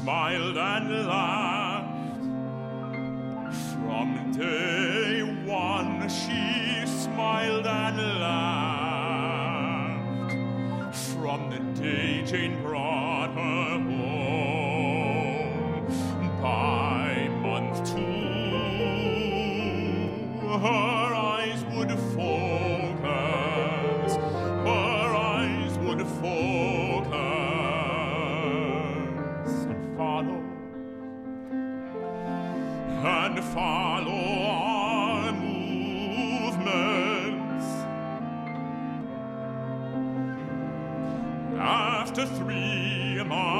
smiled and laughed. From day one she smiled and laughed. From the day Jane brought her home, by month two, her eyes would focus, her eyes would focus, and follow our movements. After 3 months,